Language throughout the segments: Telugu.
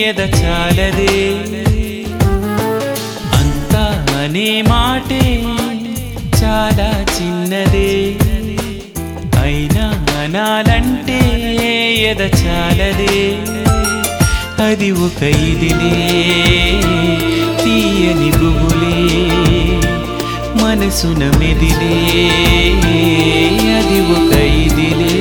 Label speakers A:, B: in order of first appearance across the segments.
A: ఎద చాలదే అంతా అనే మాటే చాలా చిన్నదే అయినా అనాలంటే ఎద చాలదే అది ఒక ఇదిలే తీయని గుబులే మనసున మెదిలే అది ఒక ఇదిలే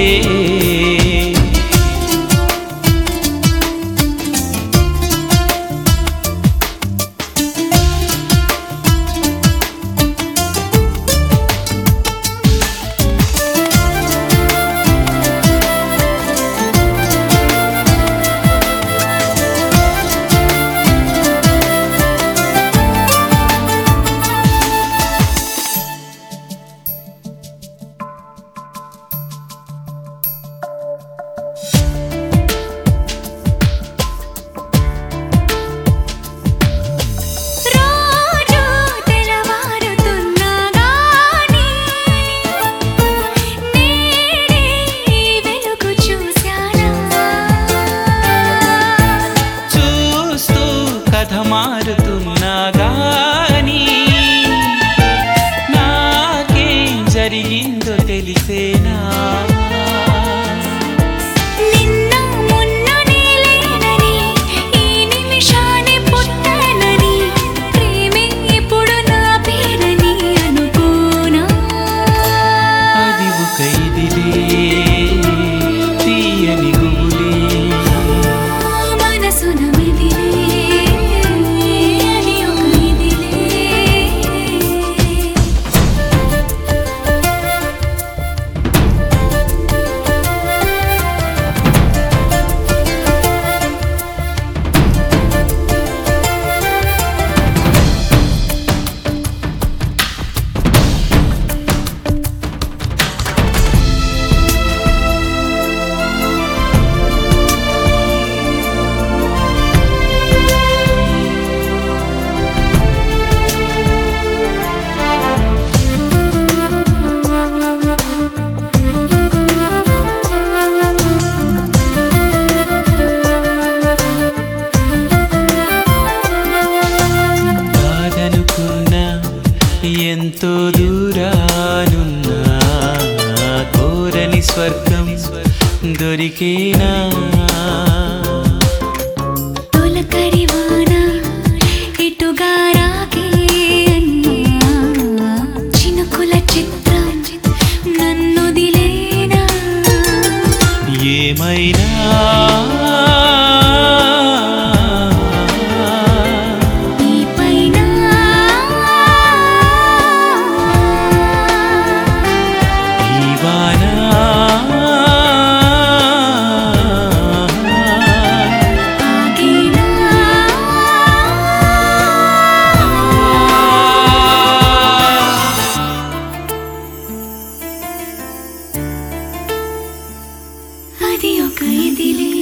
A: మారుతున్నా గాని నాకేం జరిగిందో తెలిసేనా
B: నిన్న మొన్ననే లేనని ఈ నిమిషానే పుట్టానని ప్రేమే ఇప్పుడు నా పేరని అనుకోనా
A: అది ఒక ఇదిలే తీయని గుబులే
B: మనసున మెదిలే ఎంతో దూరానున్నా కోరని స్వర్గం దొరికేనా తొలకరివాన ఇటుగా రాకే అన్నా చినుకుల చిత్రం నన్నొదిలేనా
A: ఏమైనా
B: అది ఒక ఇదిలే